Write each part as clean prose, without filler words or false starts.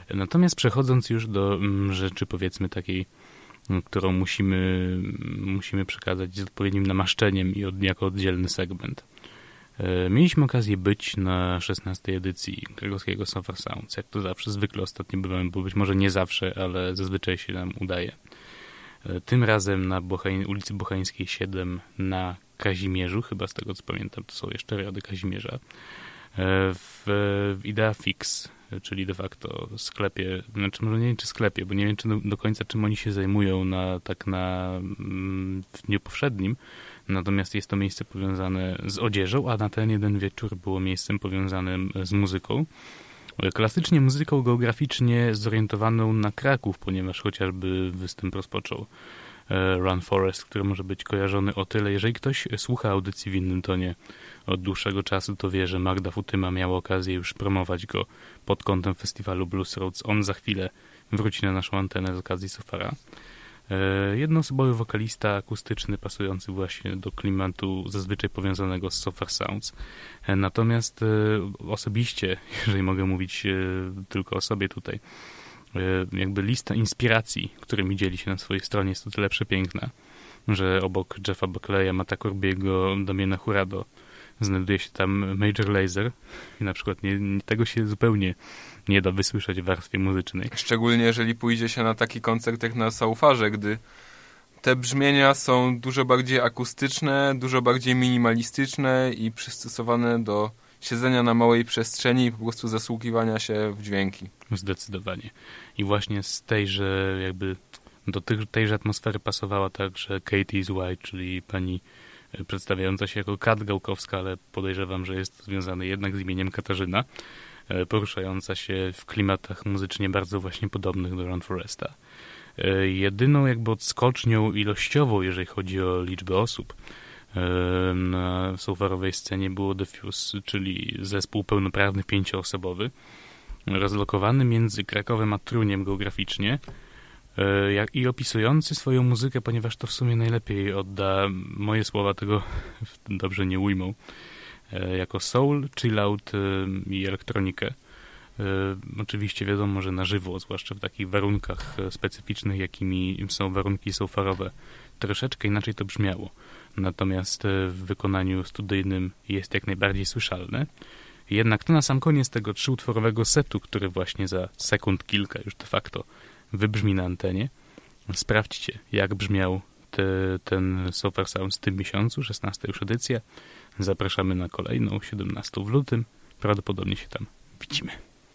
Natomiast przechodząc już do rzeczy, powiedzmy takiej, którą musimy przekazać z odpowiednim namaszczeniem i jako oddzielny segment. Mieliśmy okazję być na 16. edycji krakowskiego Sofar Sounds. Jak to zawsze, zwykle ostatnio bywamy, bo być może nie zawsze, ale zazwyczaj się nam udaje. Tym razem na ulicy Bochańskiej 7 na Kazimierzu, chyba z tego co pamiętam, to są jeszcze rady Kazimierza, w Idea Fix, czyli de facto sklepie, znaczy może nie wiem czy sklepie, bo nie wiem czy do końca czym oni się zajmują w dniu powszednim, natomiast jest to miejsce powiązane z odzieżą, a na ten jeden wieczór było miejscem powiązanym z muzyką. Klasycznie muzyką geograficznie zorientowaną na Kraków, ponieważ chociażby występ rozpoczął Run Forest, który może być kojarzony o tyle. Jeżeli ktoś słucha audycji w innym tonie od dłuższego czasu, to wie, że Magda Futyma miała okazję już promować go pod kątem festiwalu Blues Roads. On za chwilę wróci na naszą antenę z okazji Sofara. Jednoosobowy wokalista akustyczny pasujący właśnie do klimatu zazwyczaj powiązanego z Sofar Sounds. Natomiast osobiście, jeżeli mogę mówić tylko o sobie tutaj, jakby lista inspiracji, którymi dzieli się na swojej stronie, jest to tyle przepiękna, że obok Jeffa Buckleya, Matta Corbiego, Damiena Jurado znajduje się tam Major Lazer i na przykład tego się zupełnie nie da wysłyszeć w warstwie muzycznej. Szczególnie jeżeli pójdzie się na taki koncert jak na Saufarze, gdy te brzmienia są dużo bardziej akustyczne, dużo bardziej minimalistyczne i przystosowane do siedzenia na małej przestrzeni i po prostu zasługiwania się w dźwięki. Zdecydowanie. I właśnie z tejże jakby do tejże atmosfery pasowała także Katie is White, czyli pani przedstawiająca się jako Kat Gałkowska, ale podejrzewam, że jest to związane jednak z imieniem Katarzyna, poruszająca się w klimatach muzycznie bardzo właśnie podobnych do Run Foresta. Jedyną jakby odskocznią ilościową, jeżeli chodzi o liczbę osób na sofarowej scenie było The Fuse, czyli zespół pełnoprawny 5-osobowy, rozlokowany między Krakowem a Toruniem geograficznie i opisujący swoją muzykę, ponieważ to w sumie najlepiej odda, moje słowa tego dobrze nie ujmą, jako soul, chillout i elektronikę. Oczywiście wiadomo, że na żywo, zwłaszcza w takich warunkach specyficznych, jakimi są warunki sofarowe, troszeczkę inaczej to brzmiało. Natomiast w wykonaniu studyjnym jest jak najbardziej słyszalne. Jednak to na sam koniec tego 3-utworowego setu, który właśnie za sekund kilka już de facto wybrzmi na antenie. Sprawdźcie, jak brzmiał ten Sofar Sounds w tym miesiącu, 16 już edycja. Zapraszamy na kolejną, 17 w lutym. Prawdopodobnie się tam widzimy.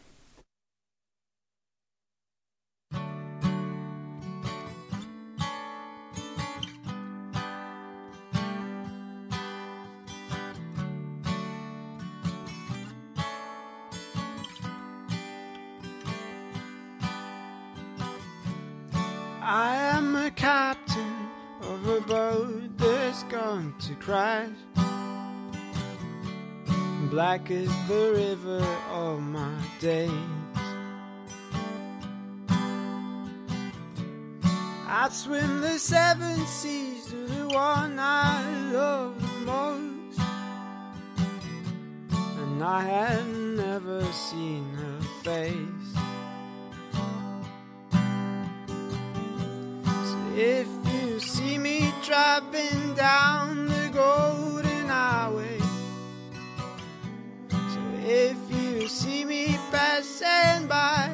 I am a captain of a boat that's gone to crash. Black is the river of my days. I'd swim the 7 seas to the one I love the most, and I had never seen her face. If you see me driving down the Golden Highway, so if you see me passing by,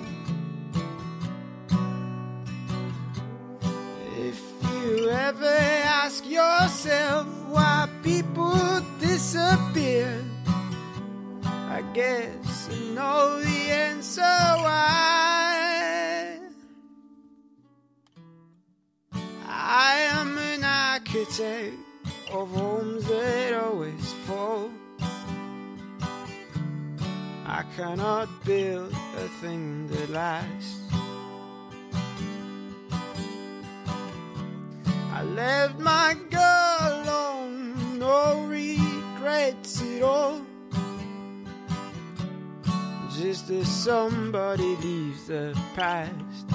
if you ever ask yourself why people disappear, I guess I know the answer why. I am an architect of homes that always fall. I cannot build a thing that lasts. I left my girl alone, no regrets at all, just as somebody leaves the past.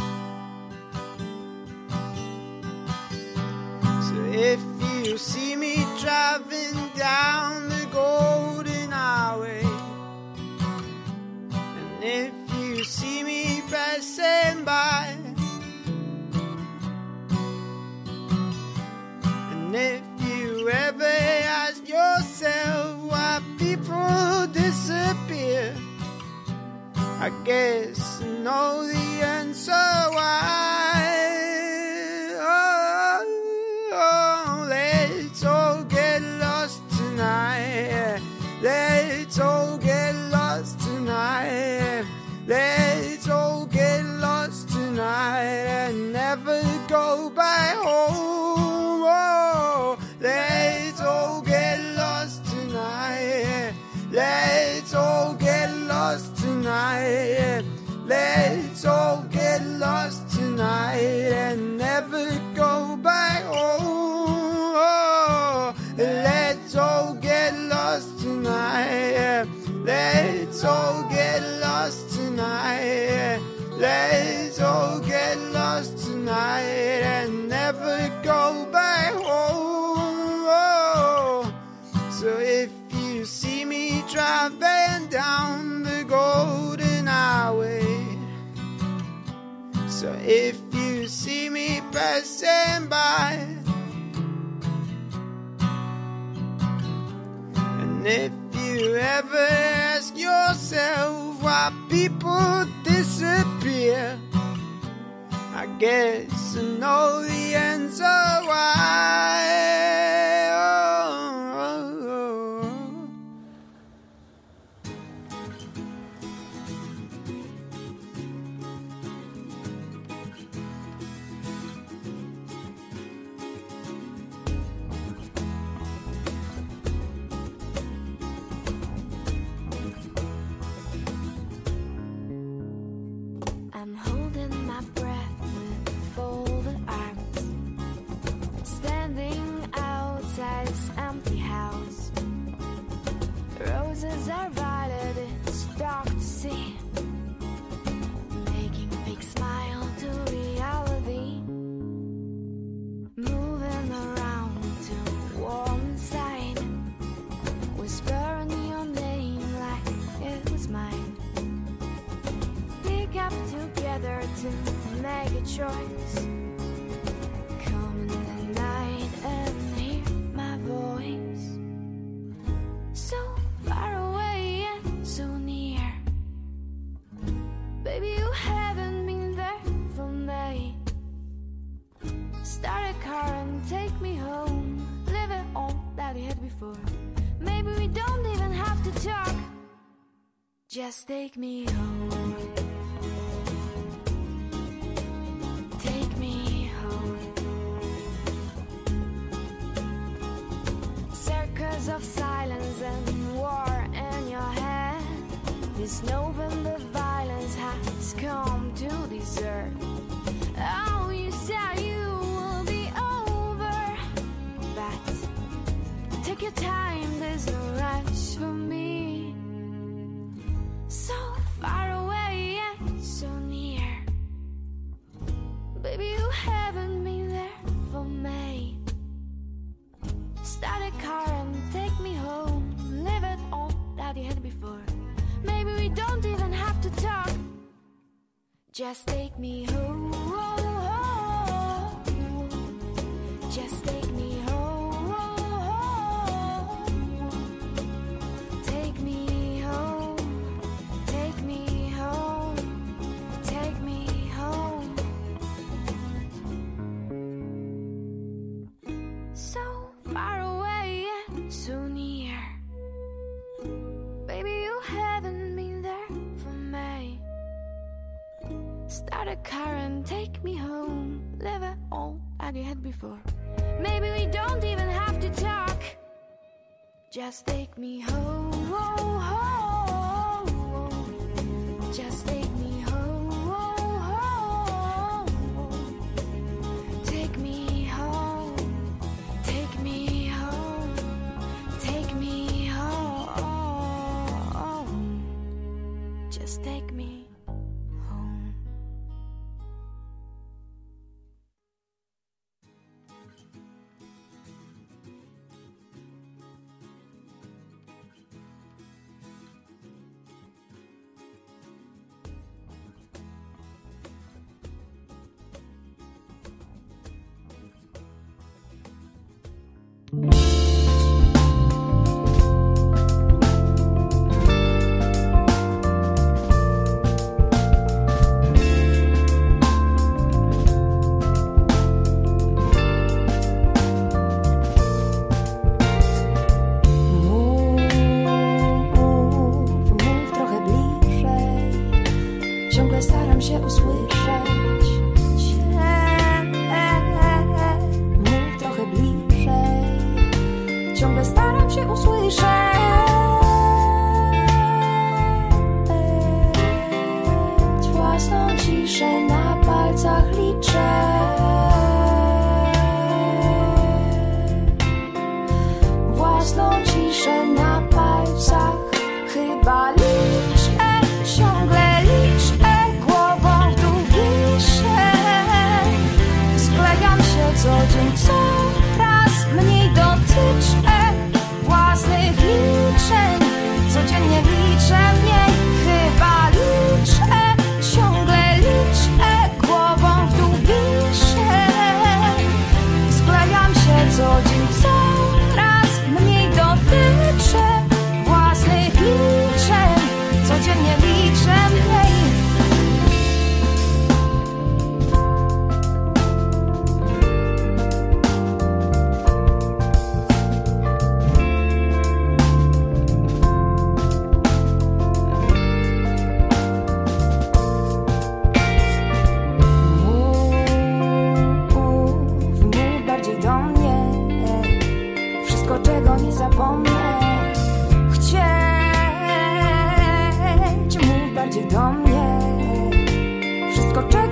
If you see me driving down the Golden Highway, and if you see me passing by. And if you ever ask yourself why people disappear, I guess I know the answer why. Oh, let's all get lost tonight. Let's all get lost tonight. Let's all get lost tonight and never go back home. Oh, let's all get lost tonight. Let's all get lost tonight. Let's all get lost tonight and never go back home. Oh, let's all get lost tonight. Let's all get lost tonight. Let's all get lost tonight and never go back home. Oh, so if you see me driving down the Golden Highway, so if you see me passing by, and if you ever ask yourself why people disappear, I guess I know the answer why. I'm holding my breath with folded arms, standing outside this empty house. Roses are violet, it's dark to see, making a big smile to reality. Moving around to warm inside, whispering your name like it was mine. Pick up together to make a choice. Come in the night and hear my voice. So far away and so near. Baby, you haven't been there for me. Start a car and take me home. Live it all that we had before. Maybe we don't even have to talk. Just take me home. Take me home. Circles of silence and war in your head. This November violence has come to desert. Oh, you said you will be over, but take your time, there's no rush for me. So far away and so near. Baby, you haven't been there for me. Start a car and take me home. Live it all that you had before. Maybe we don't even have to talk. Just take me home. Just take me home. Take me home. Take me home. Take me home. So far away and so near. Baby, you haven't been there for me. Start a car and take me home. Live it all like you had before. Maybe we don't even have to talk. Just take me home. Just take me home. Take me home. Take me home. Take me home. Just take me home. Chcieć, mów bardziej do mnie. Wszystko, czego